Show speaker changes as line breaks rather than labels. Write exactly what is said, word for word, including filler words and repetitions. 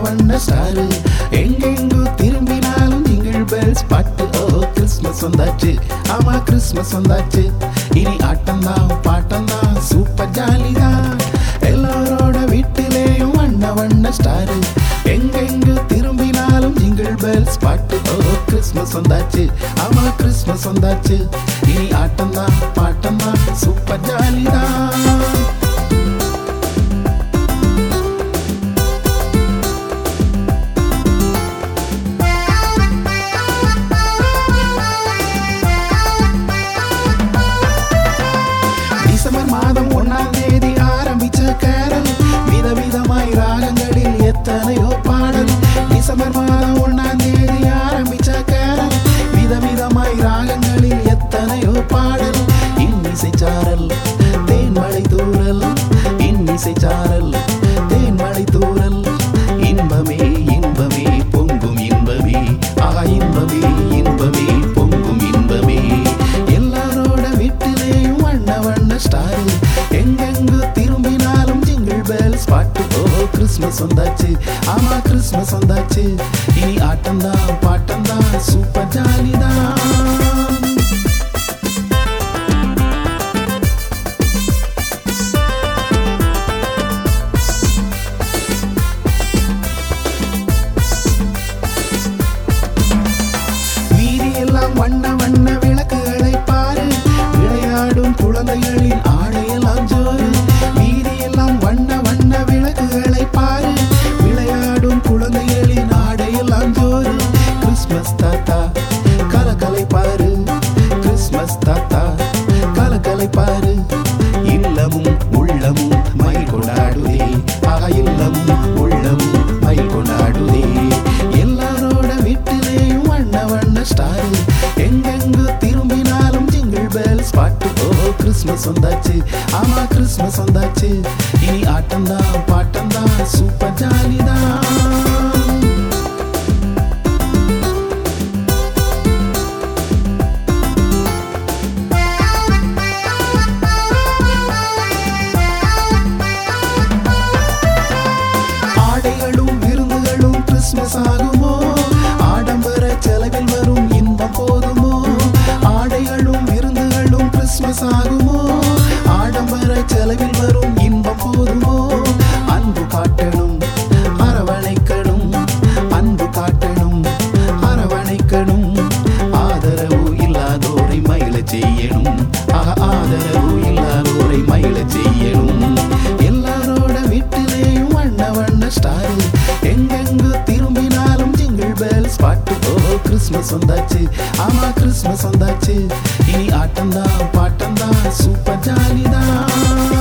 வண்ண ஸ்டாரு எங்கெங்கு திரும்பினாலும் ஜிங்கிள் பெல்ஸ் பாட்டு. ஓ கிறிஸ்மஸ் வந்தாச்சு, ஆமா கிறிஸ்மஸ் வந்தாச்சு. இனி ஆட்டம்தான் பாட்டம்தான் சூப்பர் ஜாலிதான். எல்லாரோட வீட்டிலேயும் வண்ண வண்ண ஸ்டாரு எங்கெங்கு திரும்பினாலும் ஜிங்கிள் பெல்ஸ் பாட்டு. ஓ கிறிஸ்மஸ் வந்தாச்சு, ஆமா கிறிஸ்மஸ் வந்தாச்சு. இனி ஆட்டம்தான் பாட்டம்தான் சூப்பர் ஜாலிதான். டிசம்பர் மாதம் ஒன்னாம் தேதி ஆரம்பிச்ச கேரல் விதவிதமாய் ராகங்களில் எத்தனையோ பாடல். டிசம்பர் மாதம் ஒன்னாம் தேதி ஆரம்பிச்ச கேரல் விதவிதமாய் ராகங்களில் எத்தனையோ பாடல். இன்னிசை சாரல் தேன்மழை தூரல், இன்னிசை சாரல் தேன்மழை தூரல். இன்பமே இன்பமே பொங்கும் இன்பமே, ஆஹா இன்பமே இன்பமே பொங்கும் இன்பமே. எல்லாரோட வீட்டிலேயும் வண்ண வண்ண ஸ்டாரு எங்கெங்கு திரும்பினாலும் ஜிங்கிள் பெல்ஸ் பாட்டு. ஓ கிறிஸ்மஸ் வந்தாச்சு, ஆமா கிறிஸ்மஸ் வந்தாச்சு. இனி ஆட்டம்தான் பாட்டம்தான் சூப்பர் ஜாலிதான். வீதியெல்லாம் வண்ண வண்ண விளக்குகளை பாரு, விளையாடும் குழந்தைகளின் ஆடையெல்லாம் ஜோறு. வீதியெல்லாம் வண்ண வண்ண விளக்குகளை பாரு, விளையாடும் குழந்தைகளின் ஆடையெல்லாம் ஜோறு. கிறிஸ்மஸ் தாத்தா கலக்கலை பாரு, கிறிஸ்மஸ் தாத்தா கலக்கலை பாரு. இல்லமும் உள்ளமும் மயில் கொண்டாடுதே, ஆஹா இல்லமும் உள்ளமும் மயில் கொண்டாடுதே. எல்லாரோட வீட்டிலேயும் வண்ண வண்ண ஸ்டாரு எங்கெங்கு திரும்பினாலும் ஜிங்கிள் பெல்ஸ் பாட்டு. ஓ கிறிஸ்மஸ் வந்தாச்சு, ஆமா கிறிஸ்மஸ் வந்தாச்சு. இனி ஆட்டம்தான் பாட்டம்தான் சூப்பர் ஜாலிதான். ஆடைகளும் விருந்துகளும் கிறிஸ்மஸ் ஆகுமோ, ஆடம்பர செலவில் வரும் இன்பம் போதுமோ. ஆடைகளும் விருந்துகளும் கிறிஸ்மஸ் ஆகுமோ, ஆடம்பர செலவில் வரும் இன்பம் போதுமோ. அன்பு காட்டணும் அரவணைக்கணும், அன்பு காட்டணும் அரவணைக்கணும். ஆதரவு இல்லாதோரை மகிழ செய்யணும், ஆஹா ஆதரவு இல்லாதோரை மகிழ செய்யணும். எல்லாரோட வீட்டிலேயும் வண்ண வண்ண ஸ்டாரு எங்கெங்கு திரும்பினாலும் ஜிங்கிள் பெல்ஸ் பாட்டு. ஓ கிறிஸ்மஸ் வந்தாச்சு, ஆமா கிறிஸ்மஸ் வந்தாச்சு. இனி ஆட்டம்தான் பாட்டம்தான் சூப்பர் ஜாலிதான்.